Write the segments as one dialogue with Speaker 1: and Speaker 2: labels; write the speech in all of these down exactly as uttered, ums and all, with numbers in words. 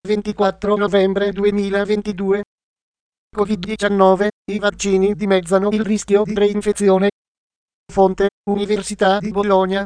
Speaker 1: ventiquattro novembre duemilaventidue. covid diciannove. I vaccini dimezzano il rischio di reinfezione. Fonte: Università di Bologna.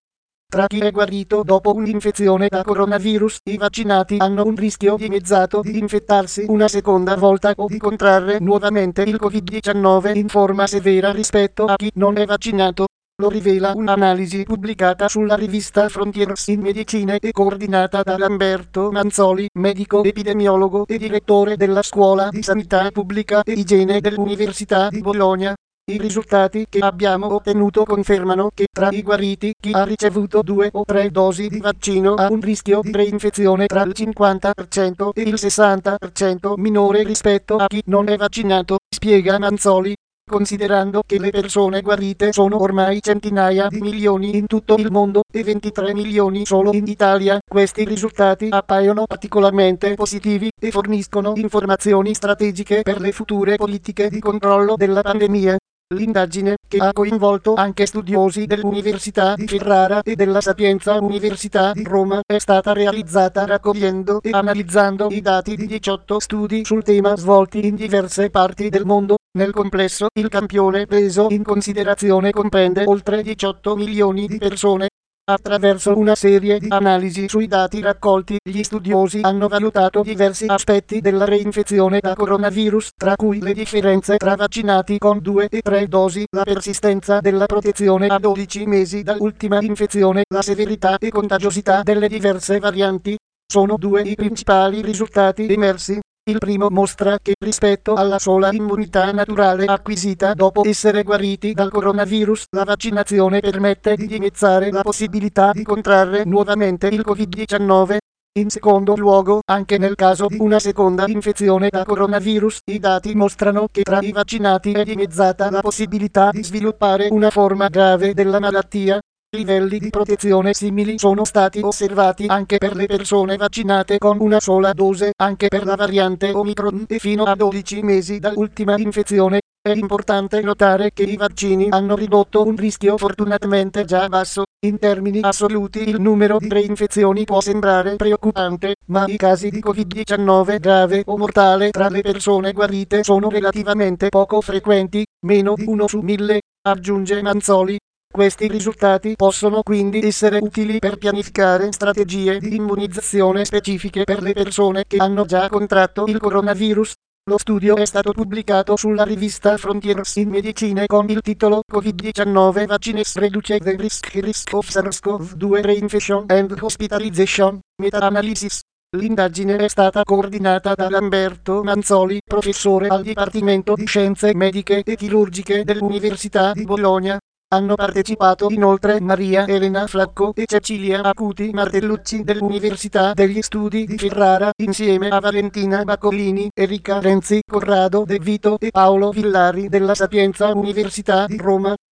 Speaker 1: Tra chi è guarito dopo un'infezione da coronavirus, i vaccinati hanno un rischio dimezzato di infettarsi una seconda volta o di contrarre nuovamente il covid diciannove in forma severa rispetto a chi non è vaccinato. Lo rivela un'analisi pubblicata sulla rivista Frontiers in Medicina e coordinata da Lamberto Manzoli, medico epidemiologo e direttore della Scuola di Sanità Pubblica e Igiene dell'Università di Bologna. I risultati che abbiamo ottenuto confermano che tra i guariti chi ha ricevuto due o tre dosi di vaccino ha un rischio di reinfezione tra il cinquanta per cento e il sessanta per cento minore rispetto a chi non è vaccinato, spiega Manzoli. Considerando che le persone guarite sono ormai centinaia di milioni in tutto il mondo e ventitré milioni solo in Italia, questi risultati appaiono particolarmente positivi e forniscono informazioni strategiche per le future politiche di controllo della pandemia. L'indagine, che ha coinvolto anche studiosi dell'Università di Ferrara e della Sapienza Università di Roma, è stata realizzata raccogliendo e analizzando i dati di diciotto studi sul tema svolti in diverse parti del mondo. Nel complesso, il campione preso in considerazione comprende oltre diciotto milioni di persone. Attraverso una serie di analisi sui dati raccolti, gli studiosi hanno valutato diversi aspetti della reinfezione da coronavirus, tra cui le differenze tra vaccinati con due e tre dosi, la persistenza della protezione a dodici mesi dall'ultima infezione, la severità e contagiosità delle diverse varianti. Sono due i principali risultati emersi. Il primo mostra che rispetto alla sola immunità naturale acquisita dopo essere guariti dal coronavirus, la vaccinazione permette di dimezzare la possibilità di contrarre nuovamente il covid diciannove. In secondo luogo, anche nel caso di una seconda infezione da coronavirus, i dati mostrano che tra i vaccinati è dimezzata la possibilità di sviluppare una forma grave della malattia. Livelli di protezione simili sono stati osservati anche per le persone vaccinate con una sola dose, anche per la variante Omicron e fino a dodici mesi dall'ultima infezione. È importante notare che i vaccini hanno ridotto un rischio fortunatamente già basso. In termini assoluti il numero di reinfezioni può sembrare preoccupante, ma i casi di covid diciannove grave o mortale tra le persone guarite sono relativamente poco frequenti, meno di uno su mille, aggiunge Manzoli. Questi risultati possono quindi essere utili per pianificare strategie di immunizzazione specifiche per le persone che hanno già contratto il coronavirus. Lo studio è stato pubblicato sulla rivista Frontiers in Medicina con il titolo covid diciannove Vaccines Reduce the Risk, risk of SARS-CoV due Reinfection and Hospitalization, Meta-analysis. L'indagine è stata coordinata da Lamberto Manzoli, professore al Dipartimento di Scienze Mediche e Chirurgiche dell'Università di Bologna. Hanno partecipato inoltre Maria Elena Flacco e Cecilia Acuti Martellucci dell'Università degli Studi di Ferrara, insieme a Valentina Baccolini, Enrica Renzi, Corrado De Vito e Paolo Villari della Sapienza Università di Roma.